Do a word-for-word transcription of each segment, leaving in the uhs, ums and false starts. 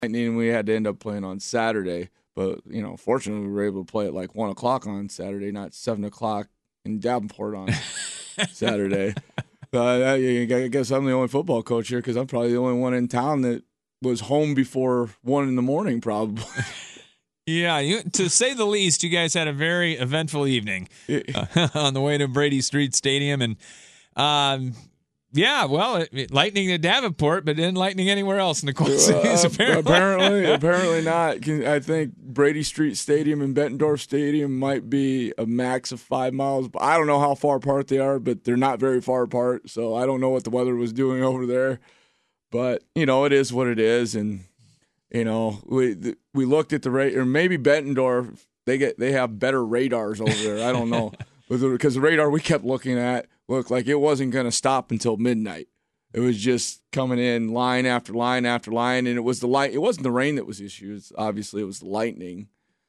And we had to end up playing on Saturday. But, you know, fortunately, we were able to play at like one o'clock on Saturday, not seven o'clock in Davenport on Saturday. Uh, I I guess I'm the only football coach here because I'm probably the only one in town that was home before one in the morning, probably. Yeah, you, to say the least, you guys had a very eventful evening uh, on the way to Brady Street Stadium. And, um, yeah, well, it, it, lightning to Davenport, but didn't lightning anywhere else in the Quad Cities, uh, apparently. apparently, apparently not. I think Brady Street Stadium and Bettendorf Stadium might be a max of five miles. I don't know how far apart they are, but they're not very far apart. So I don't know what the weather was doing over there. But, you know, it is what it is. And, you know, we we looked at the rate, or maybe Bettendorf, they get they have better radars over there. I don't know. Because the radar we kept looking at looked like it wasn't going to stop until midnight. It was just coming in line after line after line, and it was the light. It wasn't the rain that was the issue. It's, obviously, it was the lightning.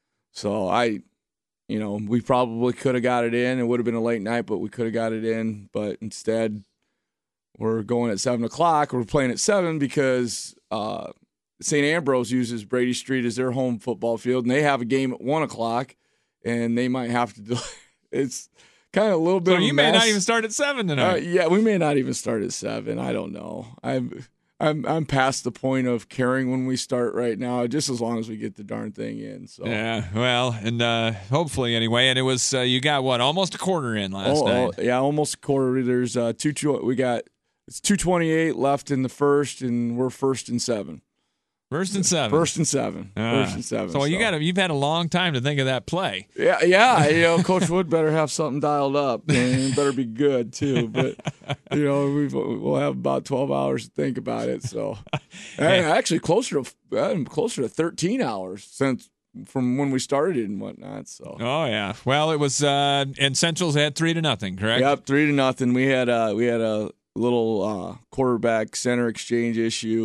So I, you know, we probably could have got it in. It would have been a late night, but we could have got it in. But instead, we're going at seven o'clock. We're playing at seven because uh, Saint Ambrose uses Brady Street as their home football field, and they have a game at one o'clock, and they might have to do. It's kind of a little bit. So of you a may mess. not even start at seven tonight. Uh, yeah, we may not even start at seven. I don't know. I'm I'm I'm past the point of caring when we start right now. Just as long as we get the darn thing in. So yeah, well, and uh, hopefully anyway. And it was uh, you got what almost a quarter in last oh, night. Oh, yeah, almost a quarter. There's uh, two two. We got it's two twenty-eight left in the first, and we're first and seven. First and seven. First and seven. Uh, First and seven. So, so. you got you've had a long time to think of that play. Yeah, yeah. You know, Coach Wood better have something dialed up, and it better be good too. But you know, we've, we'll have about twelve hours to think about it. So, and actually, closer to closer to thirteen hours since from when we started and whatnot. So. Oh yeah. Well, it was uh, and Central's had three to nothing, correct? Yep, three to nothing. We had a we had a little uh, quarterback center exchange issue.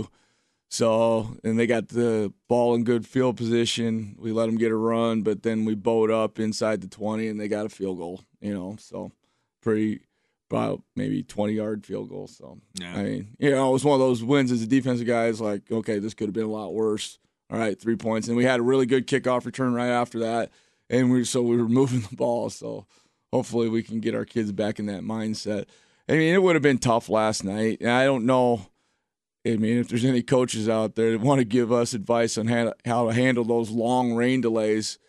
So, and they got the ball in good field position. We let them get a run, but then we bowed up inside the twenty, and they got a field goal, you know. So, pretty, about maybe twenty-yard field goal. So, yeah. I mean, you know, it was one of those wins as a defensive guy. It's like, okay, this could have been a lot worse. All right, three points. And we had a really good kickoff return right after that, and we so we were moving the ball. So, hopefully we can get our kids back in that mindset. I mean, it would have been tough last night, and I don't know – I mean, if there's any coaches out there that want to give us advice on how, how to handle those long rain delays,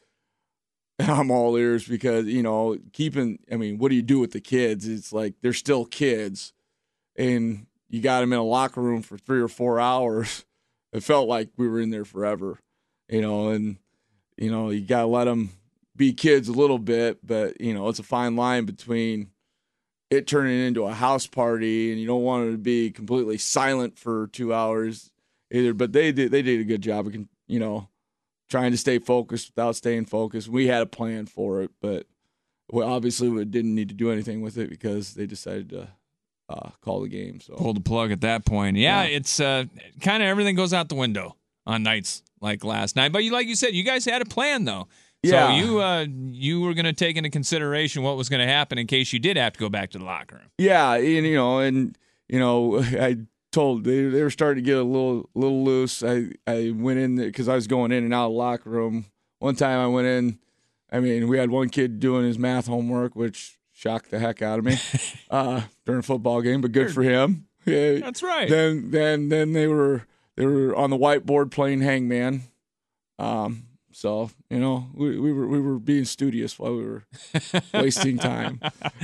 I'm all ears because, you know, keeping – I mean, what do you do with the kids? It's like they're still kids, and you got them in a locker room for three or four hours. It felt like we were in there forever, you know, and, you know, you got to let them be kids a little bit, but, you know, it's a fine line between – it turning into a house party, and you don't want it to be completely silent for two hours either. But they did they did a good job of, you know, trying to stay focused without staying focused. We had a plan for it, but we obviously we didn't need to do anything with it because they decided to uh, call the game. So pull the plug at that point. Yeah, yeah. it's uh, kind of everything goes out the window on nights like last night. But you, like you said, you guys had a plan though. Yeah. So you uh, you were going to take into consideration what was going to happen in case you did have to go back to the locker room. Yeah, and you know, and you know, I told they they were starting to get a little little loose. I I went in because I was going in and out of the locker room. One time I went in. I mean, we had one kid doing his math homework, which shocked the heck out of me uh, during a football game, but good for him. Yeah. That's right. Then then then they were they were on the whiteboard playing hangman. Um. So, you know, we, we were we were being studious while we were wasting time.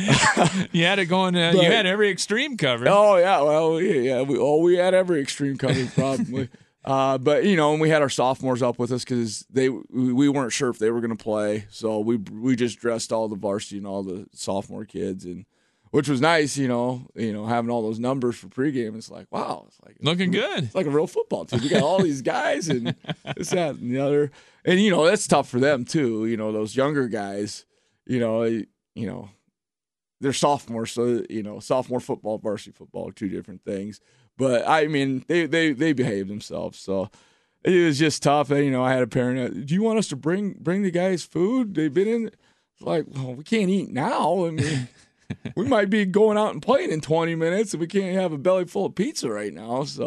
You had it going. Uh, but, you had every extreme covered. Oh yeah, well yeah, we oh we had every extreme covered probably. uh, but you know, and we had our sophomores up with us because they we, we weren't sure if they were going to play, so we we just dressed all the varsity and all the sophomore kids, and which was nice. You know, you know, having all those numbers for pregame. It's like wow, it's like looking good. It's like a real football team. We got all these guys and this, that, and the other. And, you know, that's tough for them, too. You know, those younger guys, you know, you know, they're sophomores. So, you know, sophomore football, varsity football are two different things. But, I mean, they, they, they behave themselves. So it was just tough. And, you know, I had a parent, do you want us to bring bring the guys food? They've been in. It's like, well, we can't eat now. I mean, we might be going out and playing in twenty minutes and we can't have a belly full of pizza right now. So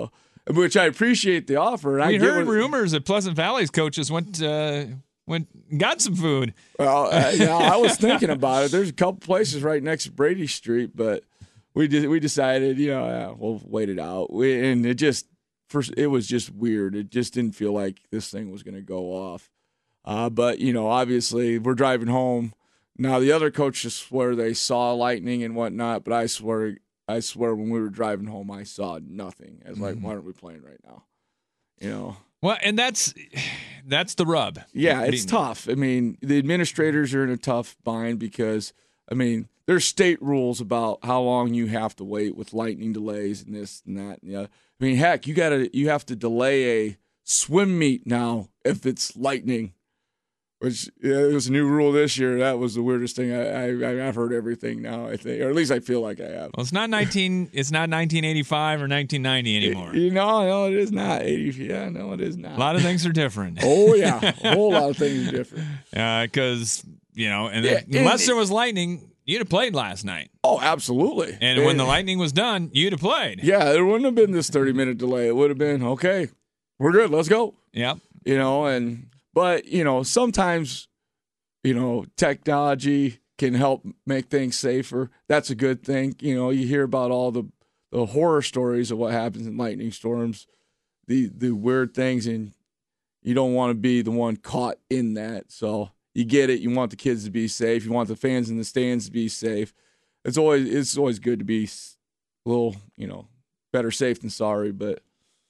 which I appreciate the offer. And we I get heard what, rumors that Pleasant Valley's coaches went uh, went got some food. Well, uh, yeah, I was thinking about it. There's a couple places right next to Brady Street, but we did we decided, you know, yeah, we'll wait it out. We, and it just first it was just weird. It just didn't feel like this thing was going to go off. Uh, but you know, obviously, we're driving home. Now, the other coaches swear they saw lightning and whatnot, but I swear, I swear, when we were driving home, I saw nothing. I was like, why aren't we playing right now? You know. Well, and that's that's the rub. Yeah, it's tough. I mean, the administrators are in a tough bind because, I mean, there's state rules about how long you have to wait with lightning delays and this and that. And the other. I mean, heck, you gotta you have to delay a swim meet now if it's lightning. Which yeah, it was a new rule this year. That was the weirdest thing. I, I I've heard everything now. I think, or at least I feel like I have. Well, it's not nineteen. It's not nineteen eighty-five or nineteen ninety anymore. It, you know, no, it is not eighty. Yeah, no, it is not. A lot of things are different. Oh yeah, a whole lot of things are different. Because uh, you know, and yeah, then, unless there was lightning, you'd have played last night. Oh, absolutely. And, and when the lightning was done, you'd have played. Yeah, there wouldn't have been this thirty minute delay. It would have been okay. We're good. Let's go. Yep. You know, and but you know, sometimes. You know, technology can help make things safer. That's a good thing. You know, you hear about all the, the horror stories of what happens in lightning storms, the the weird things, and you don't want to be the one caught in that. So you get it. You want the kids to be safe. You want the fans in the stands to be safe. It's always it's always good to be a little, you know, better safe than sorry, but.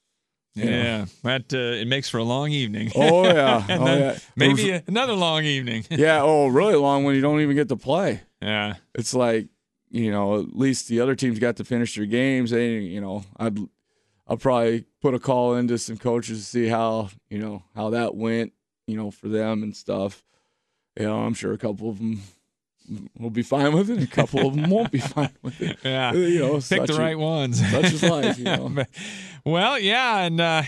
Yeah, that uh, it makes for a long evening. Oh yeah, and oh, then yeah. Maybe another long evening. Yeah, oh really long when you don't even get to play. Yeah, it's like you know at least the other teams got to finish their games. They you know I'd I'll probably put a call into some coaches to see how you know how that went you know for them and stuff. You know I'm sure a couple of them will be fine with it. A couple of them won't be fine with it. Yeah, you know, pick the right a, ones. Such is life, you know. Well, yeah, and uh,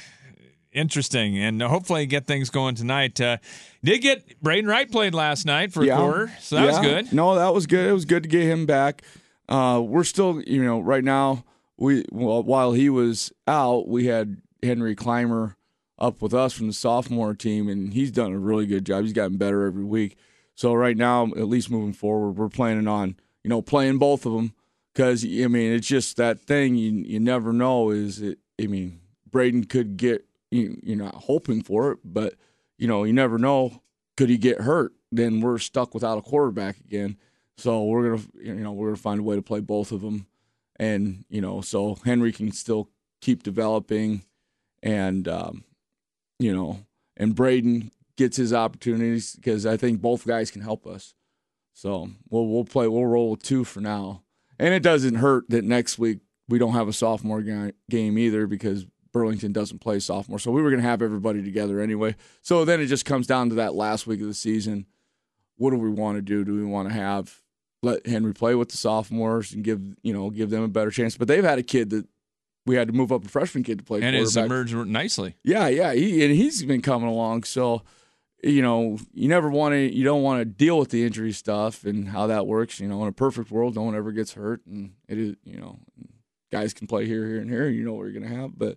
interesting, and hopefully get things going tonight. Uh, did get Braden Wright played last night for a yeah. quarter, so that yeah. was good. No, that was good. It was good to get him back. Uh, we're still, you know, right now. We well, while he was out, we had Henry Clymer up with us from the sophomore team, and he's done a really good job. He's gotten better every week. So right now, at least moving forward, we're planning on, you know, playing both of them because, I mean, it's just that thing you you never know is, it, I mean, Braden could get, you, you're not hoping for it, but, you know, you never know. Could he get hurt? Then we're stuck without a quarterback again. So we're going to, you know, we're going to find a way to play both of them. And, you know, so Henry can still keep developing and, um, you know, and Braden gets his opportunities because I think both guys can help us. So we'll we'll play we'll roll with two for now, and it doesn't hurt that next week we don't have a sophomore ga- game either because Burlington doesn't play sophomore. So we were going to have everybody together anyway. So then it just comes down to that last week of the season. What do we want to do? Do we want to have let Henry play with the sophomores and give you know give them a better chance? But they've had a kid that we had to move up a freshman kid to play and quarterback. And it's emerged nicely. Yeah, yeah, he, and he's been coming along. So. You know, you never want to, you don't want to deal with the injury stuff and how that works. You know, in a perfect world, no one ever gets hurt, and it is, you know, guys can play here, here, and here. You know what you're going to have, but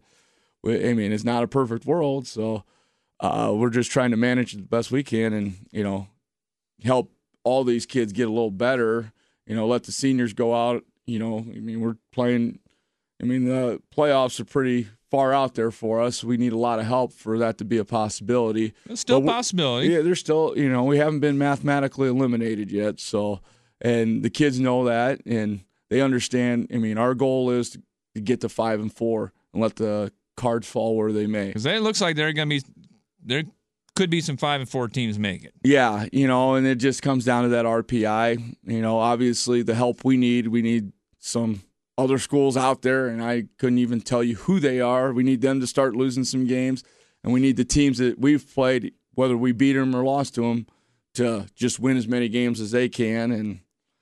I mean, it's not a perfect world, so uh, we're just trying to manage it the best we can, and you know, help all these kids get a little better. You know, let the seniors go out. You know, I mean, we're playing. I mean, the playoffs are pretty far out there for us. We need a lot of help for that to be a possibility. It's still a possibility. Yeah, there's still, you know, we haven't been mathematically eliminated yet. So, and the kids know that and they understand. I mean, our goal is to get to five and four and let the cards fall where they may. Because it looks like they're going to be, there could be some five and four teams make it. Yeah, you know, and it just comes down to that R P I. You know, obviously the help we need, we need some other schools out there, and I couldn't even tell you who they are. We need them to start losing some games, and we need the teams that we've played, whether we beat them or lost to them, to just win as many games as they can. And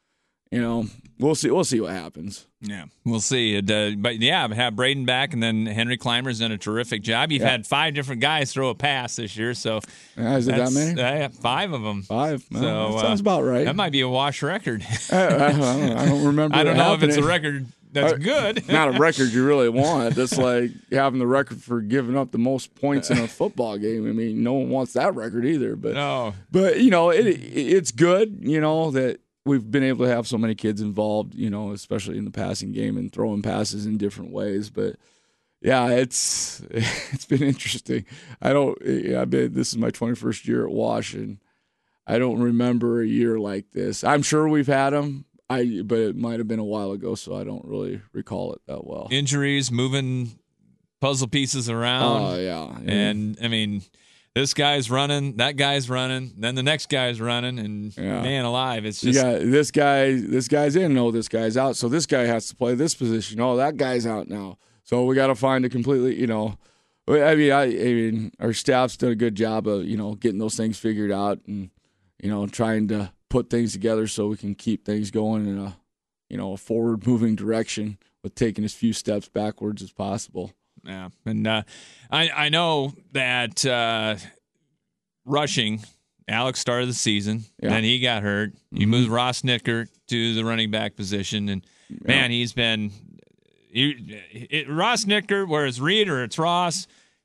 you know, we'll see. We'll see what happens. Yeah, we'll see. It, uh, but yeah, have Braden back, and then Henry Clymer's done a terrific job. You've yeah. had five different guys throw a pass this year, so yeah, is it that many? Uh, yeah, five of them. Five. Well, so that sounds uh, about right. That might be a wash record. I, I, don't, I don't remember. I don't know happening. if it's a record that's good. Not a record you really want. That's like having the record for giving up the most points in a football game. I mean, no one wants that record either. But no. But you know, it, it it's good. You know that we've been able to have so many kids involved. You know, especially in the passing game and throwing passes in different ways. But yeah, it's it's been interesting. I don't. I been this is my twenty-first year at Wash, and I don't remember a year like this. I'm sure we've had them. I, but it might have been a while ago, so I don't really recall it that well. Injuries, moving puzzle pieces around. Oh, yeah. yeah. And, I mean, this guy's running, that guy's running, then the next guy's running, and, yeah. man alive, it's just. Yeah, this guy, this guy's in, no, this guy's out, so this guy has to play this position. Oh, that guy's out now. So we got to find a completely, you know. I mean, I, I mean, our staff's done a good job of, you know, getting those things figured out and, you know, trying to put things together so we can keep things going in a, you know, a forward-moving direction with taking as few steps backwards as possible. Yeah, and uh, I I know that uh, rushing, Alex started the season, yeah. then he got hurt. You mm-hmm. moved Ross Nicker to the running back position, and yeah. man, he's been he, it, Ross Nicker, whereas Reed or it's Ross.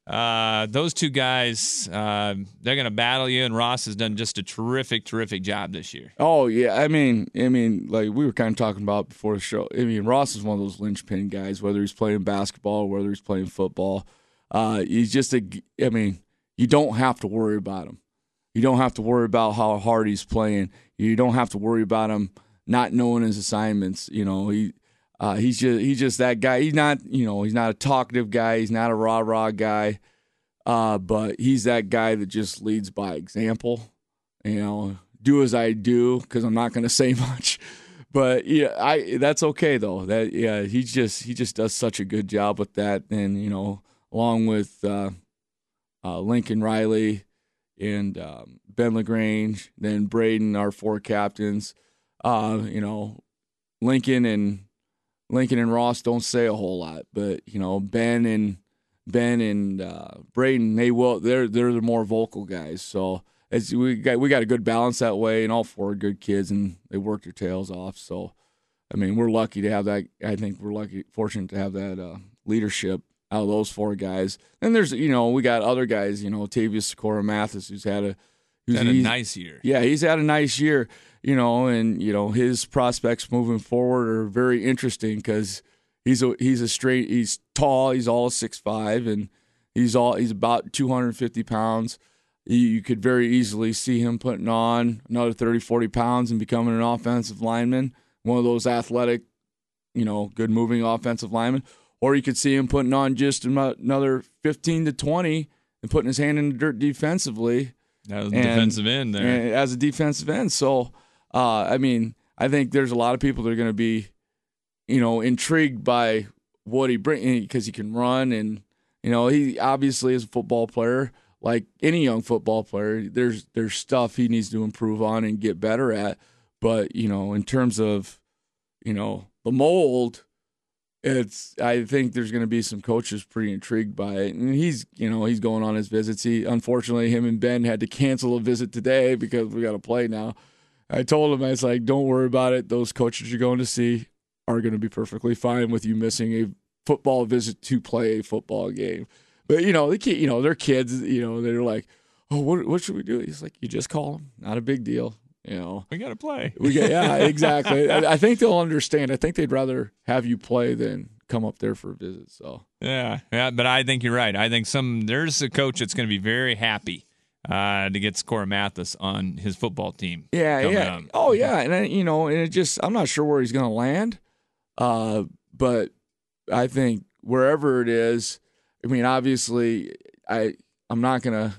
Uh, those two guys, uh, they're going to battle you, and Ross has done just a terrific, terrific job this year. Oh, yeah. I mean, I mean, like we were kind of talking about before the show. I mean, Ross is one of those linchpin guys, whether he's playing basketball or whether he's playing football. Uh, he's just a, I mean, you don't have to worry about him. You don't have to worry about how hard he's playing. You don't have to worry about him not knowing his assignments. You know, he, Uh, he's just he's just that guy. He's not, you know, he's not a talkative guy. He's not a rah rah guy, uh, but he's that guy that just leads by example. You know, do as I do because I'm not going to say much, but yeah, I that's okay though. That yeah, he just he just does such a good job with that. And you know, along with uh, uh, Lincoln Riley and um, Ben LaGrange, then Braden, our four captains. Uh, you know, Lincoln and Lincoln and Ross don't say a whole lot, but you know Ben and Ben and uh, Braden, they will. They're they're the more vocal guys. So as we got we got a good balance that way, and all four are good kids, and they work their tails off. So I mean, we're lucky to have that. I think we're lucky, fortunate to have that uh, leadership out of those four guys. And there's you know we got other guys. You know, Tavius Sikora Mathis, who's had a who's had a nice year. Yeah, he's had a nice year. You know, and you know his prospects moving forward are very interesting because he's a he's a straight he's tall, he's all six five, and he's all he's about two hundred fifty pounds. You, you could very easily see him putting on another thirty, forty pounds and becoming an offensive lineman, one of those athletic, you know, good moving offensive linemen. Or you could see him putting on just another fifteen to twenty and putting his hand in the dirt defensively. As a and, defensive end there. And as a defensive end, so. Uh, I mean, I think there's a lot of people that are going to be, you know, intrigued by what he brings because he can run and, you know, he obviously is a football player like any young football player. There's there's stuff he needs to improve on and get better at. But, you know, in terms of, you know, the mold, it's I think there's going to be some coaches pretty intrigued by it. And he's, you know, he's going on his visits. He unfortunately, him and Ben had to cancel a visit today because we got to play now. I told him, I was like, don't worry about it. Those coaches you're going to see are going to be perfectly fine with you missing a football visit to play a football game. But, you know, they can't, you know, they're kids, you know, they're like, oh, what what should we do? He's like, you just call them. Not a big deal, you know. We got to play. We get, yeah, exactly. I, I think they'll understand. I think they'd rather have you play than come up there for a visit. So Yeah, yeah, but I think you're right. I think some there's a coach that's going to be very happy Uh, to get Sikora Mathis on his football team. Yeah, yeah. Up. Oh, yeah. And, I, you know, and it just, I'm not sure where he's going to land. Uh, but I think wherever it is, I mean, obviously, I, I'm not going to,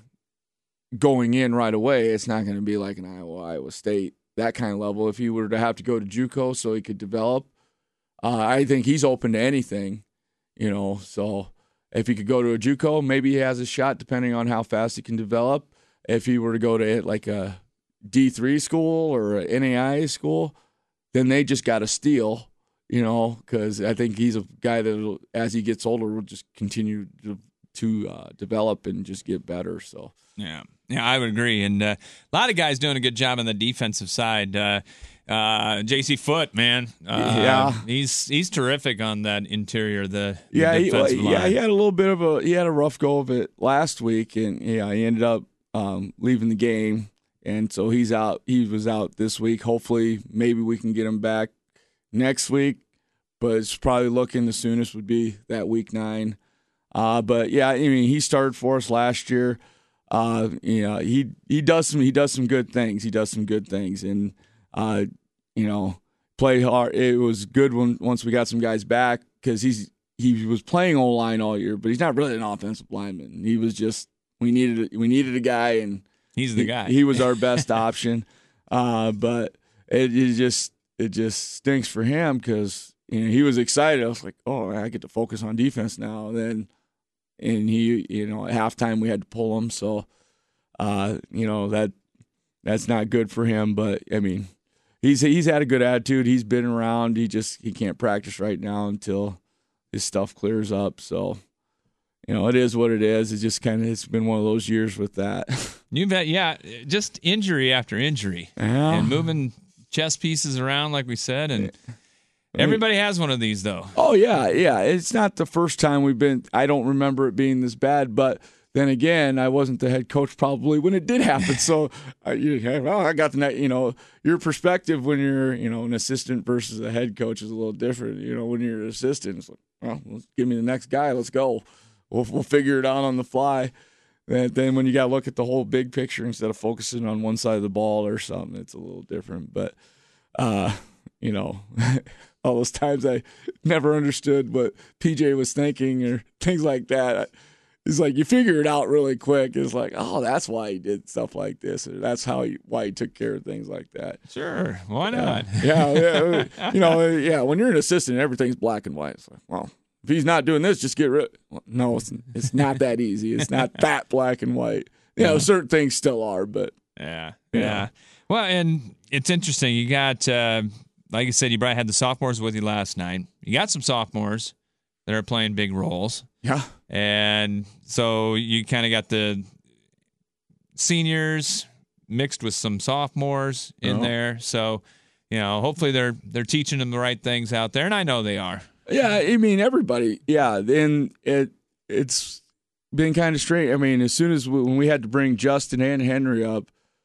going in right away, it's not going to be like an Iowa, Iowa State, that kind of level. If he were to have to go to JUCO so he could develop, uh, I think he's open to anything, you know. So if he could go to a JUCO, maybe he has a shot depending on how fast he can develop. If he were to go to like a D three school or an N A I A school, then they just got to steal, you know, because I think he's a guy that, as he gets older, will just continue to to uh, develop and just get better. So yeah, yeah, I would agree. And uh, a lot of guys doing a good job on the defensive side. Uh, uh, J C Foote, man, uh, yeah, he's he's terrific on that interior. The, the yeah, he, defensive line. yeah, he had a little bit of a he had a rough go of it last week, and yeah, he ended up um, leaving the game, and so he's out. He was out this week. Hopefully, maybe we can get him back next week, but it's probably looking the soonest would be that week nine. Uh, but yeah, I mean, he started for us last year. Uh, you know, he he does some he does some good things. He does some good things, and uh, you know, play hard. It was good when once we got some guys back because he's he was playing O line all year, but he's not really an offensive lineman. He was just we needed we needed a guy, and he's the he, guy. He was our best option. Uh, but it, it just it just stinks for him because you know he was excited. I was like, oh, I get to focus on defense now. And then. And he, you know, at halftime we had to pull him, so uh, you know that that's not good for him. But I mean, he's he's had a good attitude. He's been around. He just he can't practice right now until his stuff clears up. So you know, it is what it is. It's just kind of it's been one of those years with that. You bet, yeah. Just injury after injury, yeah. and moving chess pieces around, like we said, and. Everybody has one of these, though. Oh, yeah, yeah. It's not the first time we've been – I don't remember it being this bad. But then again, I wasn't the head coach probably when it did happen. So, uh, you, well, I got the – you know, your perspective when you're, you know, an assistant versus a head coach is a little different. You know, when you're an assistant, it's like, well, let's give me the next guy. Let's go. We'll, we'll figure it out on the fly. And then when you got to look at the whole big picture instead of focusing on one side of the ball or something, it's a little different. But, uh, you know – all those times I never understood what P J was thinking or things like that. It's like you figure it out really quick. It's like, oh, that's why he did stuff like this, or that's how he why he took care of things like that. Sure, why not? Yeah, yeah, yeah. You know, yeah. When you're an assistant, everything's black and white. It's like, well, if he's not doing this, just get rid. Well, no, it's it's not that easy. It's not that black and white. You know, certain things still are, but yeah, yeah. yeah. Well, and it's interesting. You got. Uh, Like I said, you probably had the sophomores with you last night. You got some sophomores that are playing big roles. Yeah. And so you kind of got the seniors mixed with some sophomores in oh. there. So, you know, hopefully they're they're teaching them the right things out there, and I know they are. Yeah, I mean, everybody. Yeah, and it it's been kind of strange. I mean, as soon as we, when we had to bring Justin and Henry up,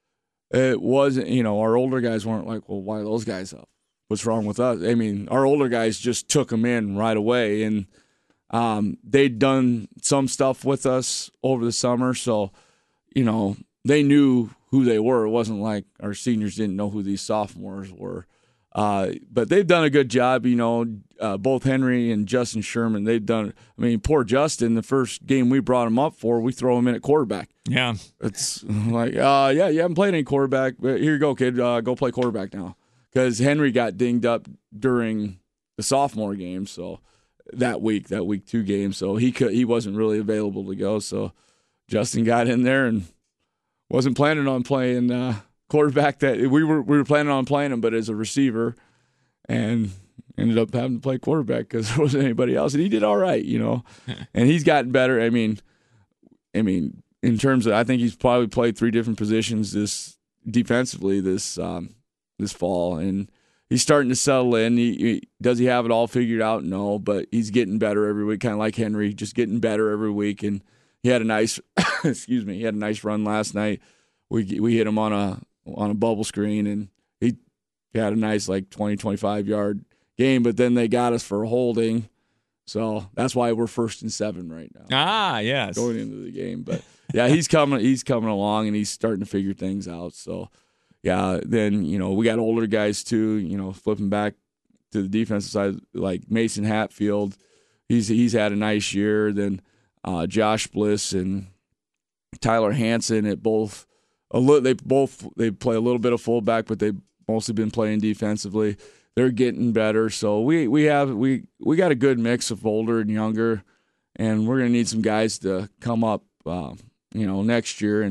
it wasn't, you know, our older guys weren't like, well, why are those guys up? What's wrong with us? I mean, our older guys just took them in right away, and um, they'd done some stuff with us over the summer, so, you know, they knew who they were. It wasn't like our seniors didn't know who these sophomores were. Uh, but they've done a good job, you know, uh, both Henry and Justin Sherman, they've done, I mean, poor Justin, the first game we brought him up for, we throw him in at quarterback. Yeah. It's like, uh, yeah, you haven't played any quarterback, but here you go, kid, uh, go play quarterback now. Because Henry got dinged up during the sophomore game, so that week, that week two game, so he could he wasn't really available to go. So Justin got in there and wasn't planning on playing uh, quarterback. That we were we were planning on playing him, but as a receiver, and ended up having to play quarterback because there wasn't anybody else, and he did all right, you know. And he's gotten better. I mean, I mean, in terms of, I think he's probably played three different positions this defensively this. Um, this fall, and he's starting to settle in. He, he does he have it all figured out? No, but he's getting better every week, kind of like Henry, just getting better every week. And he had a nice, excuse me, he had a nice run last night. We we hit him on a on a bubble screen, and he, he had a nice like twenty, twenty-five yard game. But then they got us for holding, so that's why we're first and seven right now. Ah, yes, going into the game. But yeah, he's coming, he's coming along, and he's starting to figure things out. So. Yeah, then, you know, we got older guys too, you know, flipping back to the defensive side, like Mason Hatfield. He's he's had a nice year. Then uh, Josh Bliss and Tyler Hansen at both a little they both they play a little bit of fullback, but they've mostly been playing defensively. They're getting better. So we we have we we got a good mix of older and younger, and we're gonna need some guys to come up uh, you know, next year and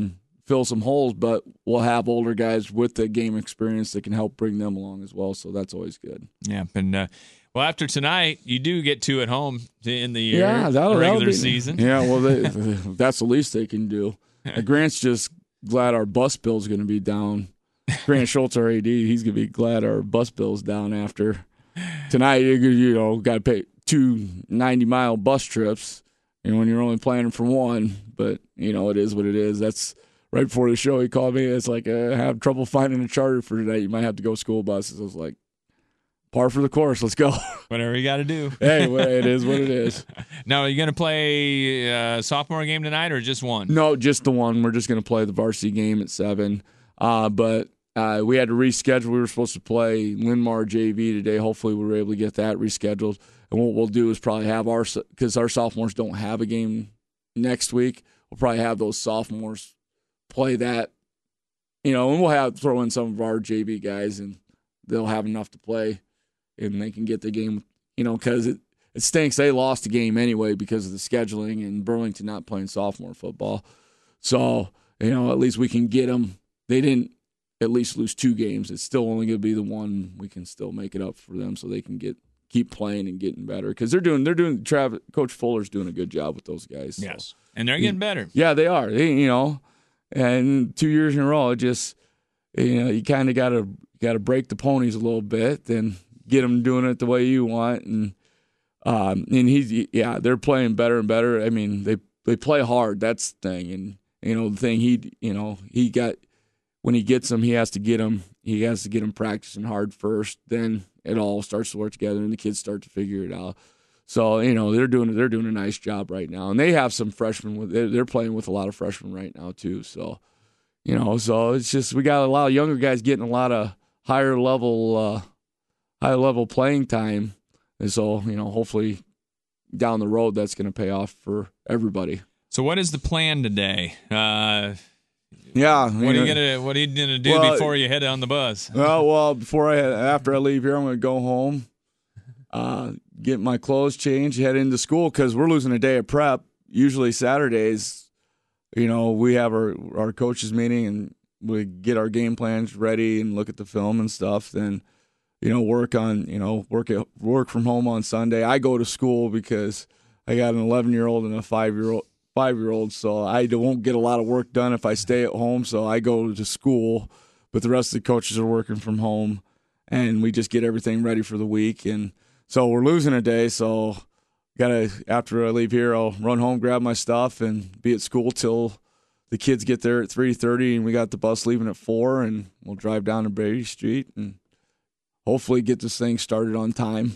fill some holes, but we'll have older guys with the game experience that can help bring them along as well. So that's always good. Yeah, and uh, well, after tonight, you do get two at home in the year, yeah, that'll, regular that'll be, season. Yeah, well, they, that's the least they can do. Grant's just glad our bus bill's going to be down. Grant Schultz, our A D, he's going to be glad our bus bill's down after tonight. You, you know, got to pay two ninety-mile bus trips, you know, when you're only planning for one. But, you know, it is what it is. That's right before the show, he called me. It's like, uh, I have trouble finding a charter for tonight. You might have to go school buses. I was like, par for the course. Let's go. Whatever you got to do. Hey, well, it is what it is. Now, are you going to play a sophomore game tonight or just one? No, just the one. We're just going to play the varsity game at seven. Uh, but uh, we had to reschedule. We were supposed to play Linn-Mar J V today. Hopefully we were able to get that rescheduled. And what we'll do is probably have our – because our sophomores don't have a game next week, we'll probably have those sophomores play that. You know, and we'll have throw in some of our J V guys, and they'll have enough to play. And they can get the game, you know, because it, it stinks. They lost the game anyway because of the scheduling and Burlington not playing sophomore football. So, you know, at least we can get them. They didn't at least lose two games. It's still only going to be the one. We can still make it up for them so they can get keep playing and getting better because they're doing, they're doing, Travis, Coach Fuller's doing a good job with those guys. So. Yes. And they're getting better. Yeah, they are. They, you know, and two years in a row, it just, you know, you kind of got to got to break the ponies a little bit, then get them doing it the way you want, and um, and he's yeah, they're playing better and better. I mean, they they play hard. That's the thing, and you know the thing he you know he got when he gets them, he has to get them. He has to get them practicing hard first. Then it all starts to work together, and the kids start to figure it out. So you know they're doing they're doing a nice job right now, and they have some freshmen with they're, they're playing with a lot of freshmen right now too. So you know, so it's just we got a lot of younger guys getting a lot of higher level. Uh, high level playing time. And so, you know, hopefully down the road that's going to pay off for everybody. So what is the plan today? Uh, yeah. What are you going to what are you going to do well, before you head on the bus? Well, well, before I after I leave here, I'm going to go home, uh, get my clothes changed, head into school cuz we're losing a day of prep. Usually Saturdays, you know, we have our our coaches meeting and we get our game plans ready and look at the film and stuff. Then you know, work on, you know, work at, work from home on Sunday. I go to school because I got an eleven-year-old and a five-year-old, five-year-old, so I won't get a lot of work done if I stay at home. So I go to school, but the rest of the coaches are working from home, and we just get everything ready for the week. And so we're losing a day, so gotta after I leave here, I'll run home, grab my stuff, and be at school till the kids get there at three thirty, and we got the bus leaving at four, and we'll drive down to Brady Street and hopefully get this thing started on time.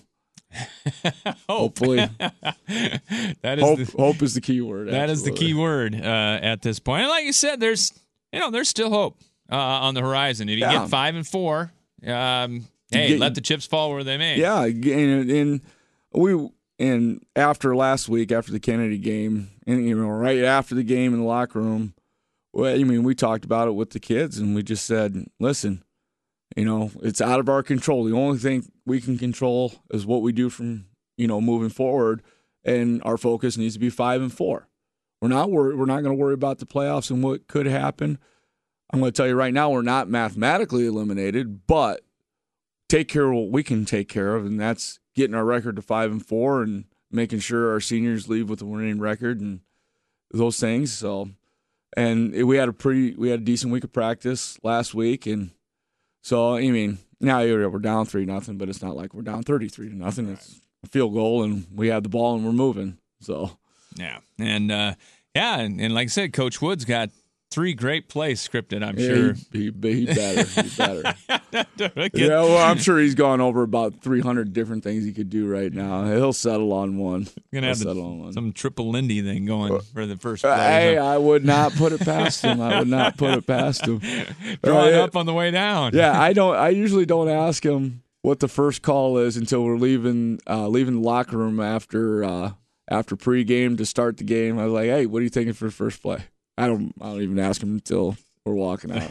Hopefully. that is hope, the, hope is the key word. That absolutely. is the key word uh, at this point. And like you said, there's you know there's still hope uh, on the horizon. If you yeah. get five and four, um, hey, get, let the chips fall where they may. Yeah, and, and we and after last week, after the Kennedy game, and you know, right after the game in the locker room, well, I mean, we talked about it with the kids, and we just said, listen. You know, it's out of our control. The only thing we can control is what we do from, you know, moving forward, and our focus needs to be five and four. We're not worried. We're not going to worry about the playoffs and what could happen. I'm going to tell you right now, we're not mathematically eliminated, but take care of what we can take care of, and that's getting our record to five and four and making sure our seniors leave with a winning record and those things. So, and we had a pretty, we had a decent week of practice last week, and. So, I mean, now we're down three nothing, but it's not like we're down thirty-three to nothing. It's a field goal, and we had the ball, and we're moving. So, yeah. And, uh, yeah, and, and like I said, Coach Wood's got three great plays scripted, I'm yeah, sure. He, he, he better. He better. Yeah, well, I'm sure he's gone over about three hundred different things he could do right now. He'll settle on one. Going to have the, on one. Some triple Lindy thing going uh, for the first play. Hey, huh? I would not put it past him. I would not put it past him. Drawing uh, up on the way down. Yeah, I don't. I usually don't ask him what the first call is until we're leaving uh, leaving the locker room after uh, after pregame to start the game. I was like, hey, what are you thinking for the first play? I don't. I don't even ask him until we're walking out.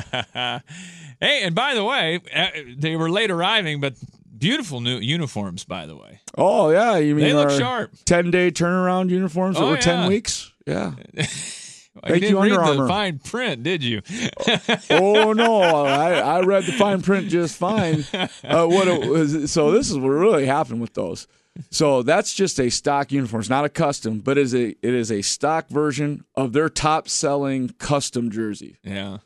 Hey, and by the way, they were late arriving, but beautiful new uniforms. By the way. Oh yeah, you mean they look sharp? Ten day turnaround uniforms oh, over yeah. ten weeks. Yeah. You Thank didn't you, read Under the Armour. fine print, did you? Oh no, I, I read the fine print just fine. Uh, what it was, so this is what really happened with those. So that's just a stock uniform. It's not a custom, but it is a it is a stock version of their top selling custom jersey. Yeah.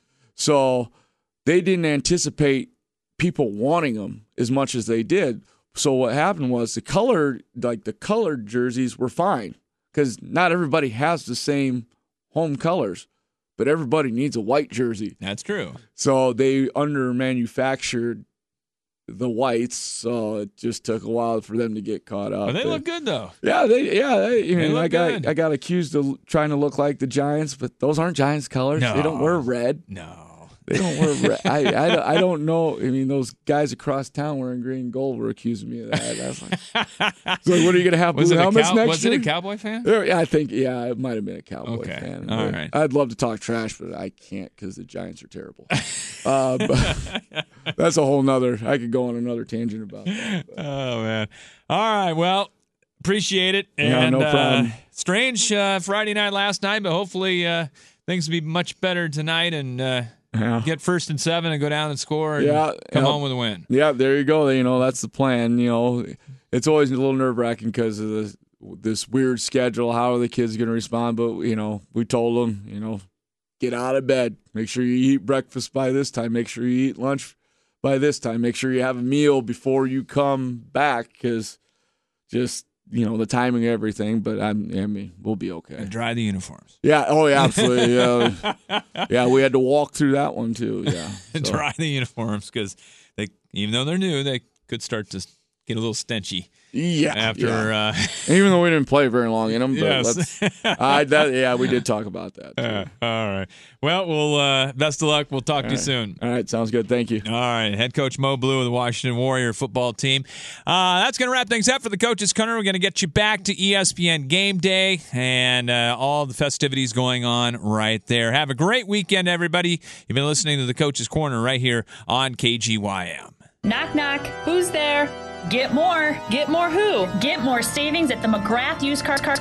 So they didn't anticipate people wanting them as much as they did. So what happened was the color, like the colored jerseys, were fine because not everybody has the same home colors, but everybody needs a white jersey. That's true. So they under manufactured the whites, so it just took a while for them to get caught up. But they look good though. Yeah, they yeah. They, you They know, look I got good. I got accused of trying to look like the Giants, but those aren't Giants colors. No. They don't wear red. No. They don't wear red. I, I, I don't know. I mean, those guys across town wearing green and gold were accusing me of that. I was like, so what are you going to have Was blue it a helmets cow- next was year? it a Cowboy fan? Yeah, yeah, I think, yeah, it might have been a Cowboy Okay. fan. All But right. I'd love to talk trash, but I can't because the Giants are terrible. uh, but that's a whole nother, I could go on another tangent about that. But. Oh, man. All right. Well, appreciate it. Yeah, And, no problem. Uh, strange uh, Friday night last night, but hopefully uh, things will be much better tonight and uh, Yeah. get first and seven and go down and score and Yeah, come yeah. home with a win. Yeah, there you go. You know, that's the plan. You know, it's always a little nerve wracking because of this, this weird schedule. How are the kids going to respond? But, you know, we told them, you know, get out of bed. Make sure you eat breakfast by this time. Make sure you eat lunch by this time. Make sure you have a meal before you come back because just, you know, the timing of everything. But I'm, I mean, we'll be okay. And dry the uniforms. Yeah. Oh, yeah, absolutely. Yeah. Yeah, we had to walk through that one too. Yeah. And So, dry the uniforms because they, even though they're new, they could start to get a little stenchy yeah. after. yeah. Uh, Even though we didn't play very long in them, but Yes. let's, I, that, yeah, we did talk about that. too. uh, all right. Well, we'll uh, best of luck. We'll talk to you soon. All right, sounds good. Thank you. All right, head coach Mo Blue of the Washington Warrior football team. Uh, that's going to wrap things up for the Coach's Corner. We're going to get you back to E S P N Game Day and uh, all the festivities going on right there. Have a great weekend, everybody. You've been listening to the Coach's Corner right here on K G Y M. Knock, knock. Who's there? Get more. Get more who? Get more savings at the McGrath Used Car Car.